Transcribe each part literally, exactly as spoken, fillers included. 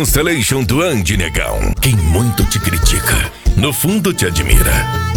Constellation do Andy Negão. Quem muito te critica, no fundo te admira.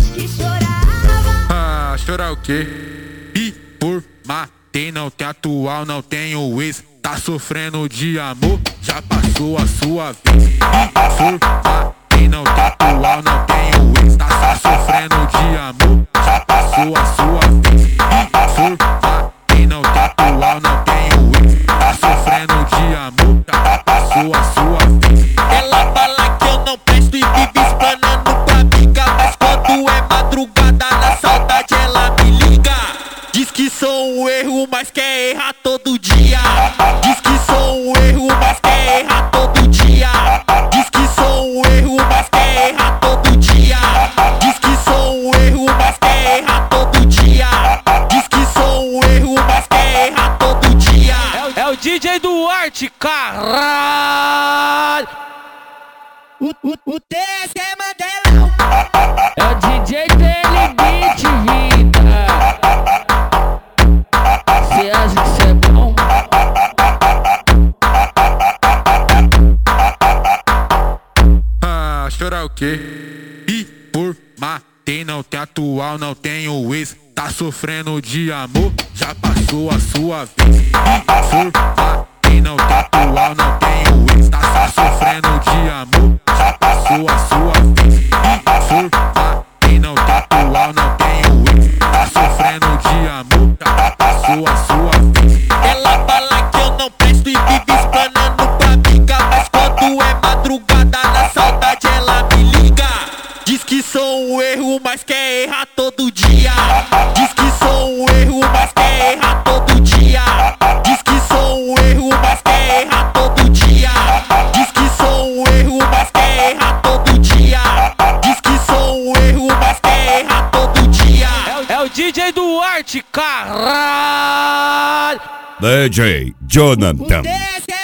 Ah, chorar o quê? E por matei, não tem atual, não tem o ex. Tá sofrendo de amor, já passou a sua vez. E por matei, não tem atual, não tem o ex. Tá só sofrendo de amor, já passou a sua vez. E por matei, não tem atual, não tem o ex. Tá sofrendo de amor, já passou a sua vez. Ela fala que eu não presto e vive explanando pra amiga, mas quando é madrugada na saudade ela me liga. Diz que sou um erro, mas quer errar todo dia. Diz que sou um erro, mas quer errar todo dia. Diz que sou um erro, mas quer errar todo dia. Diz que sou um erro, mas quer errar todo dia. Diz que sou um erro, mas quer errar todo dia. É o D J Duarte, caralho. O, o, o T S é Mandelão. É o D J dele, beat vida. Cê acha que cê é bom? Ah, chorar o quê? E por matei, não tem atual, não tem o ex. Tá sofrendo de amor, já passou a sua vez. E por matei, não tem atual, não tem o ex. Tá só sofrendo de amor, já passou a sua vez. E por matei, não tem atual, não tem o ex. Tá sofrendo de amor, já passou a sua vez. Ela fala que eu não presto e vive explanando pra amiga, mas quando é madrugada na saudade ela me liga. Diz que sou um erro, mas quer errar todo dia. Diz que sou um erro, mas quer errar todo dia. Diz que sou um erro, mas quer errar todo dia. Diz que sou um erro, mas quer errar todo dia. Diz que sou um erro, mas quer errar todo dia. É o D J Duarte, caralho. D J Jonathan. O T S é